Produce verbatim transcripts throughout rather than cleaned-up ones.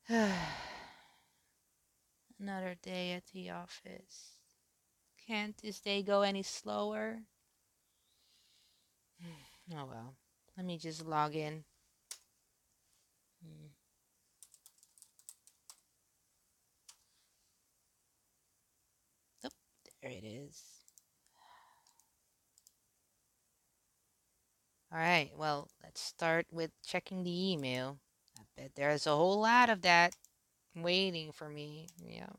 Another day at the office. Can't this day go any slower? Oh well. Let me just log in. Hmm. Oh, there it is. All right. Well, let's start with checking the email. I bet there's a whole lot of that waiting for me. Yep.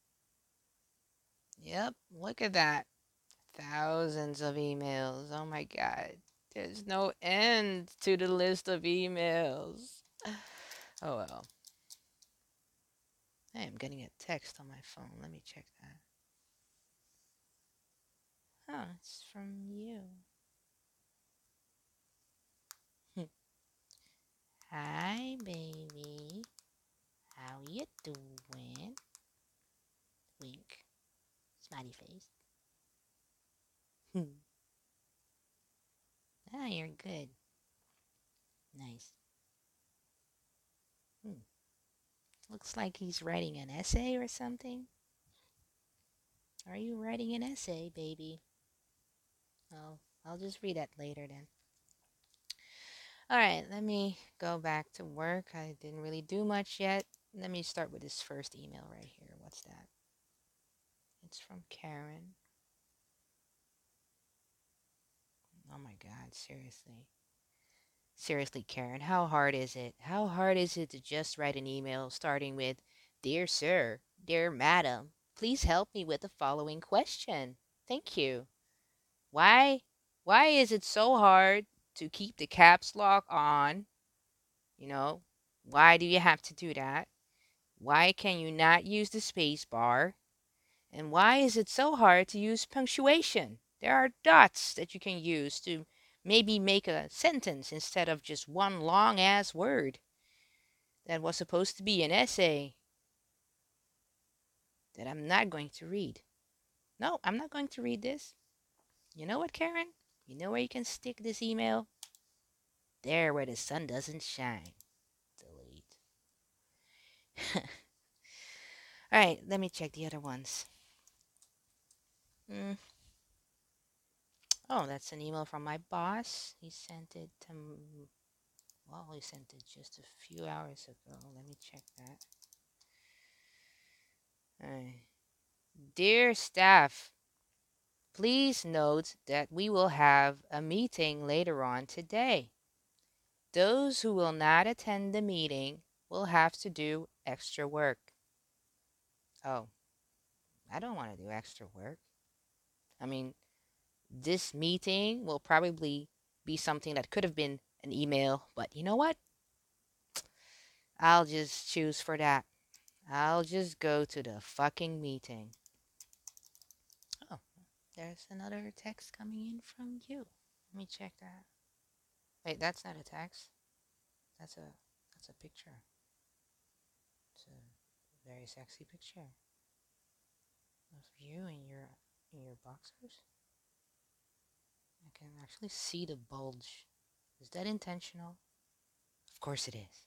Yep. Look at that. Thousands of emails. Oh my God. There's no end to the list of emails. Oh well. Hey, I'm getting a text on my phone. Let me check that. Oh, it's from you. Hi, baby. How you doing? Wink. Smiley face. Ah, you're good. Nice. Hmm. Looks like he's writing an essay or something. Are you writing an essay, baby? Oh, I'll just read that later then. All right, let me go back to work. I didn't really do much yet. Let me start with this first email right here. What's that? It's from Karen. Oh my God, seriously. Seriously, Karen, how hard is it? How hard is it to just write an email starting with, Dear Sir, Dear Madam, please help me with the following question. Thank you. Why why is it so hard to keep the caps lock on? You know, why do you have to do that? Why can you not use the space bar? And why is it so hard to use punctuation? There are dots that you can use to maybe make a sentence instead of just one long ass word that was supposed to be an essay that I'm not going to read. No, I'm not going to read this. You know what, Karen? You know where you can stick this email? There where the sun doesn't shine. Delete. All right, let me check the other ones. Mm. Oh, that's an email from my boss. He sent it to m- well, he sent it just a few hours ago. Let me check that. Uh, Dear staff, please note that we will have a meeting later on today. Those who will not attend the meeting will have to do extra work. Oh, I don't want to do extra work. I mean, this meeting will probably be something that could have been an email, but you know what? I'll just choose for that. I'll just go to the fucking meeting. Oh, there's another text coming in from you. Let me check that. Wait, that's not a text. That's a that's a picture. It's a very sexy picture of you in your in your boxers. I can actually see the bulge. Is that intentional? Of course it is.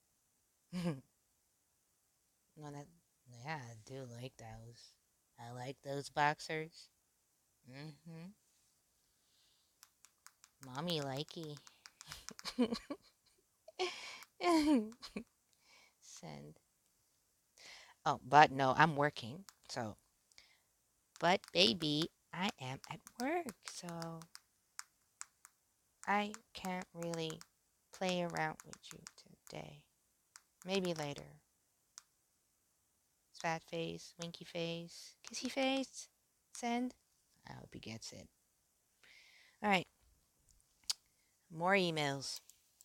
No, that yeah, I do like those. I like those boxers. Mm-hmm. Mommy likey. Send. Oh, but no, I'm working. So, but baby, I am at work. So I can't really play around with you today. Maybe later. Fat face, winky face, kissy face. Send. I hope he gets it. All right. More emails.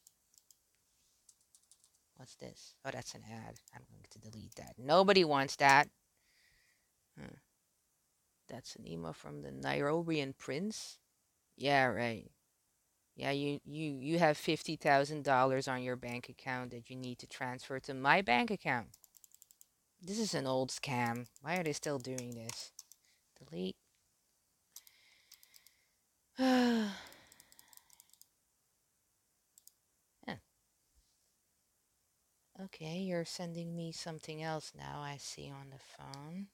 What's this? Oh, that's an ad. I'm going to delete that. Nobody wants that. Hmm. That's an email from the Nairobian prince. Yeah, right. Yeah, you you you have fifty thousand dollars on your bank account that you need to transfer to my bank account. This is an old scam. Why are they still doing this? Delete. Yeah. Okay, you're sending me something else now, I see on the phone.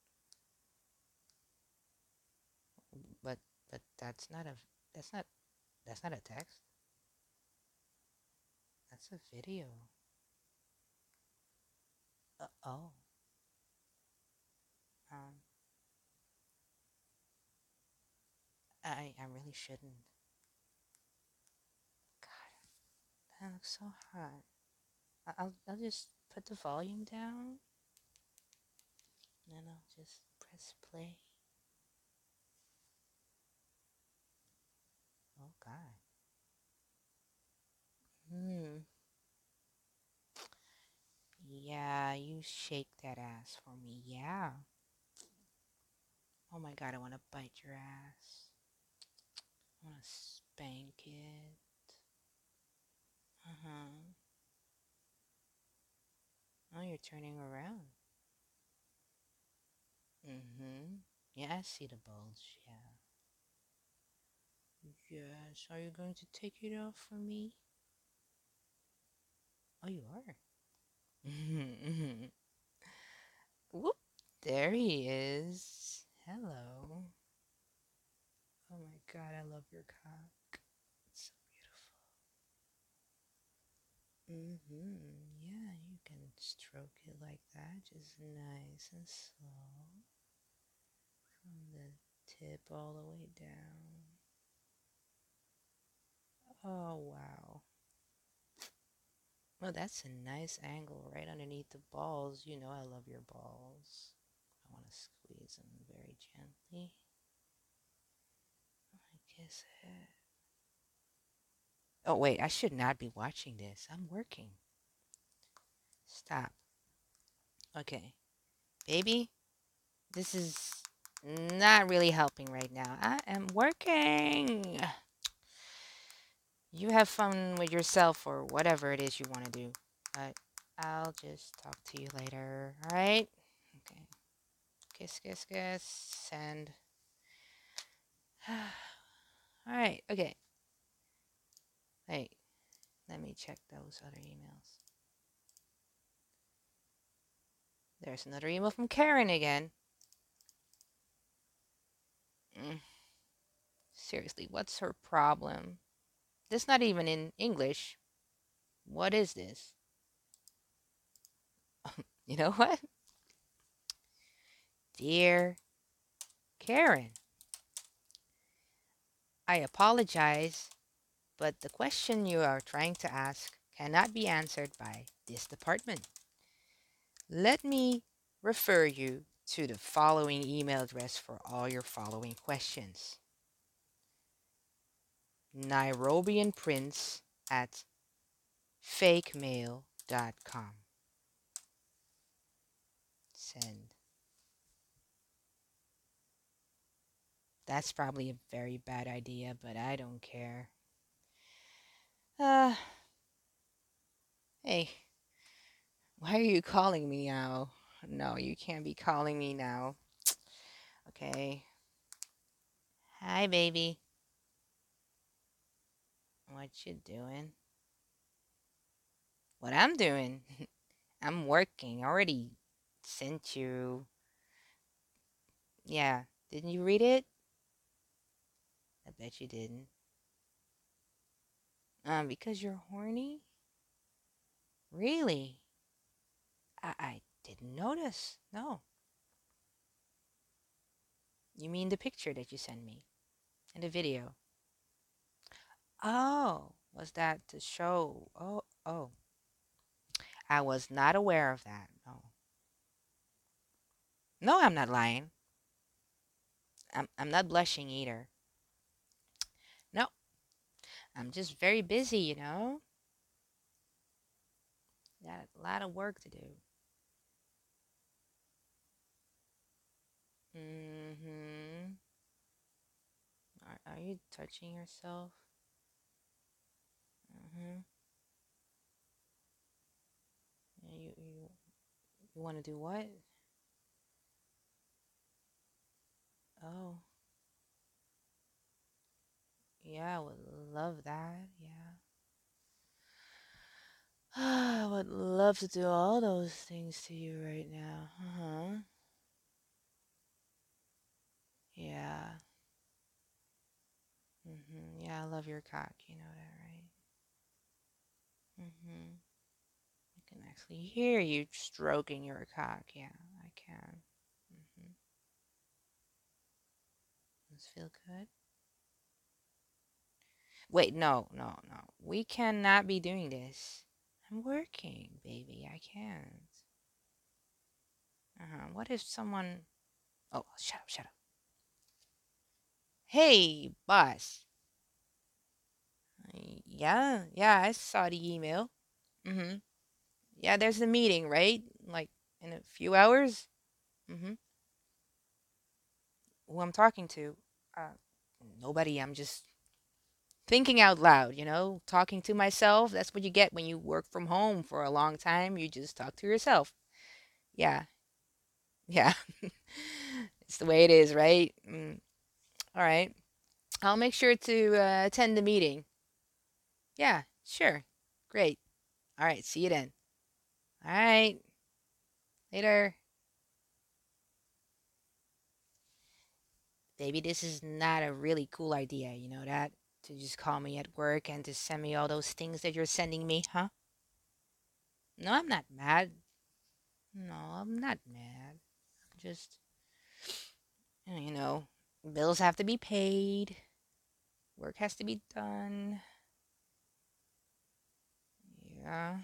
But but that's not a that's not that's not a text. That's a video. Uh, oh. Um I I really shouldn't. God, that looks so hot. I- I'll I'll just put the volume down and then I'll just press play. Oh God. Hmm. Yeah, you shake that ass for me. Yeah. Oh my God, I want to bite your ass. I want to spank it. Uh-huh. Oh, you're turning around. Mm-hmm. Yeah, I see the bulge. Yeah. Yes. Are you going to take it off for me? Oh, you are. Mm-hmm. Whoop. There he is. Hello. Oh my God, I love your cock. It's so beautiful. Mm-hmm. Yeah, you can stroke it like that, just nice and slow. From the tip all the way down. Oh, wow. Well, that's a nice angle right underneath the balls. You know I love your balls. I want to squeeze them very gently. I guess it. Oh, wait, I should not be watching this. I'm working. Stop. Okay. Baby, this is not really helping right now. I am working. You have fun with yourself or whatever it is you want to do. But I'll just talk to you later. All right? Okay. Kiss, kiss, kiss. Send. All right. Okay. Hey, let me check those other emails. There's another email from Karen again. Mm. Seriously, what's her problem? This not even in English. What is this? You know what? Dear Karen, I apologize, but the question you are trying to ask cannot be answered by this department. Let me refer you to the following email address for all your following questions. Nairobian Prince at fakemail dot com. Send. That's probably a very bad idea, but I don't care. Uh, hey, why are you calling me now? No, you can't be calling me now. Okay. Hi, baby. What you doing? What I'm doing? I'm working. I already sent you. Yeah. Didn't you read it? I bet you didn't. Um, because you're horny? Really? I, I didn't notice. No. You mean the picture that you sent me and the video? Oh, was that to show? Oh, oh. I was not aware of that. No. No, I'm not lying. I'm I'm not blushing either. No, I'm just very busy, you know. Got a lot of work to do. Mm-hmm. Are, are you touching yourself? Mm-hmm. Yeah, you you you want to do what? Oh, yeah, I would love that. Yeah. I would love to do all those things to you right now. Uh-huh. Yeah. Mhm. Yeah, I love your cock. You know that, right? Mhm. I can actually hear you stroking your cock. Yeah, I can. Mhm. Does feel good? Wait, no, no, no. We cannot be doing this. I'm working, baby. I can't. Uh-huh. What if someone... Oh, shut up, shut up. Hey, boss. Uh, Yeah, yeah, I saw the email. Mm-hmm. Yeah, there's a meeting, right? Like in a few hours? Mm-hmm. Who I'm talking to? Uh, nobody. I'm just thinking out loud, you know, talking to myself. That's what you get when you work from home for a long time. You just talk to yourself. Yeah, yeah. It's the way it is, right? Mm. All right. I'll make sure to uh, attend the meeting. Yeah, sure. Great. All right. See you then. All right. Later. Baby, this is not a really cool idea, you know that? To just call me at work and to send me all those things that you're sending me, huh? No, I'm not mad. No, I'm not mad. I'm just, you know, bills have to be paid, work has to be done. Yeah.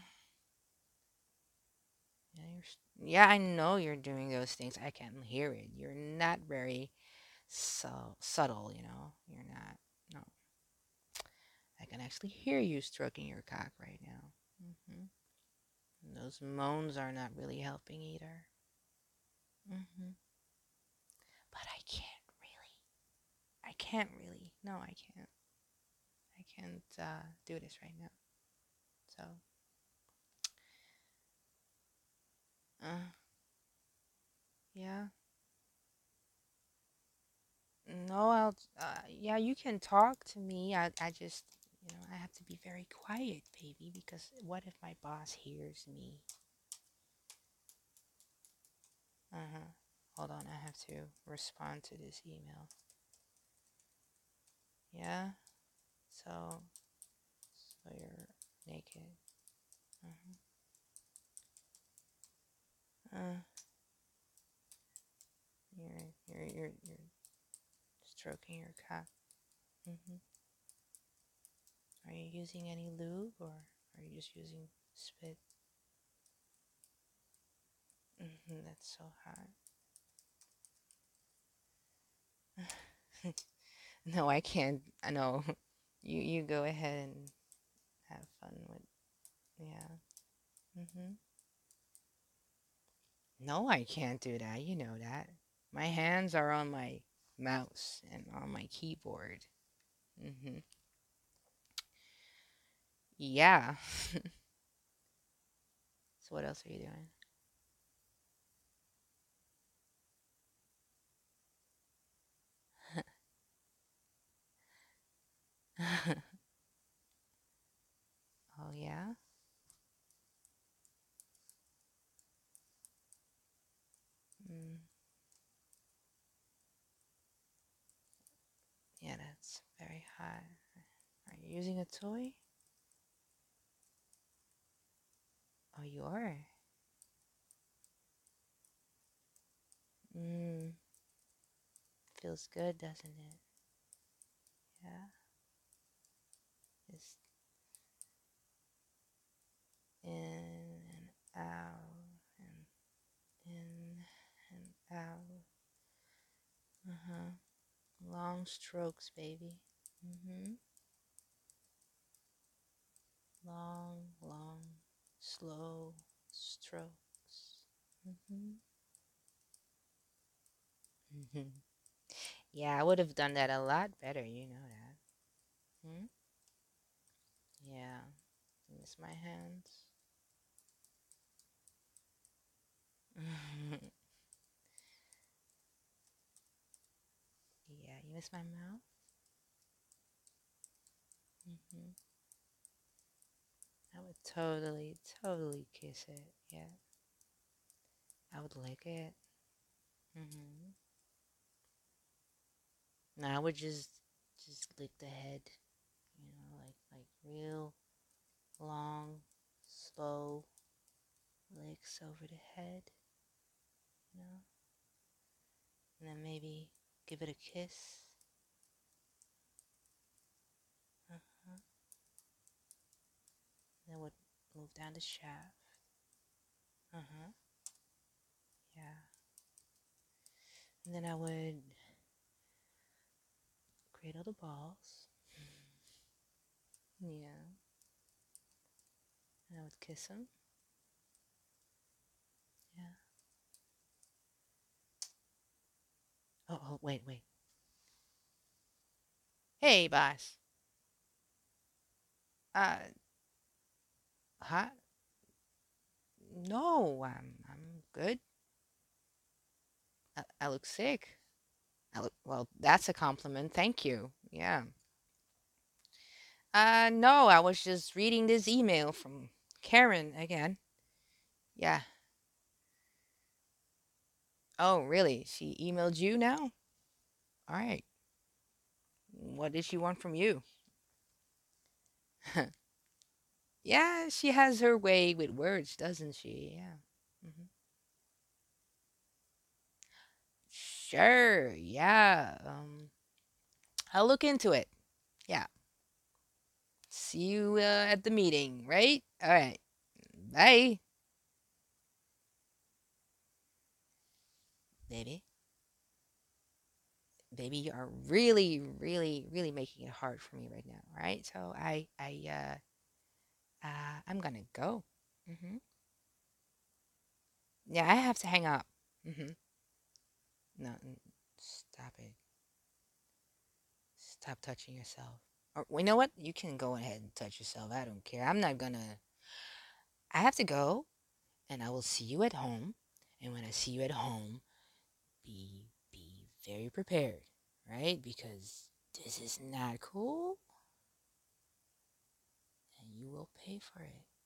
Yeah, you're, s- yeah, I know you're doing those things. I can hear it. You're not very so subtle, you know. You're not. No, I can actually hear you stroking your cock right now. Hmm. Those moans are not really helping either. Hmm. But I can't really. I can't really. No, I can't. I can't uh, do this right now. So, uh, yeah. No, I'll. Uh, yeah, you can talk to me. I, I just, you know, I have to be very quiet, baby, because what if my boss hears me? Uh huh. Hold on, I have to respond to this email. Yeah. So, so you're naked. Uh-huh. Uh, you're you're you're you're stroking your cock. Hmm. Are you using any lube or are you just using spit? Hmm. That's so hot. No, I can't. I know. You you go ahead and have fun with. Yeah. Hmm. No, I can't do that. You know that. My hands are on my mouse and on my keyboard. Hmm. Yeah. So what else are you doing? Oh yeah. Mm, yeah, that's very hot. Are you using a toy? Oh, you are. Mm, feels good, doesn't it? Yeah. Just in and out and in and out. Uh-huh. Long strokes, baby. Mm-hmm. Long, long, slow strokes. Mm-hmm. Mm-hmm. Yeah, I would have done that a lot better, you know that. Hmm? Yeah. Miss my hands. Yeah, you miss my mouth? Hmm. I would totally, totally kiss it. Yeah, I would lick it. Hmm. And I would just, just lick the head. You know, like like real long, slow licks over the head. You know, and then maybe give it a kiss. Uh-huh. Then would move down the shaft. Uh-huh. Yeah. And then I would cradle the balls. Yeah. And I would kiss them. Yeah. Oh, oh, wait, wait. Hey, boss. Uh, huh? No, I'm I'm good. I, I look sick. I look, well, that's a compliment. Thank you. Yeah. Uh, no, I was just reading this email from Karen again. Yeah. Oh, really? She emailed you now? All right. What did she want from you? Yeah, she has her way with words, doesn't she? Yeah. Hmm. Sure. Yeah. Um, I'll look into it. Yeah. See you uh, at the meeting, right? All right. Bye, baby. Baby, you are really, really, really making it hard for me right now. All right. So I, I, uh, uh, I'm gonna go. Hmm. Yeah, I have to hang up. Hmm. No, n- stop it. Stop touching yourself. Or well, you know what? You can go ahead and touch yourself. I don't care. I'm not gonna. I have to go, and I will see you at home. And when I see you at home, be be very prepared, right? Because this is not cool, and you will pay for it.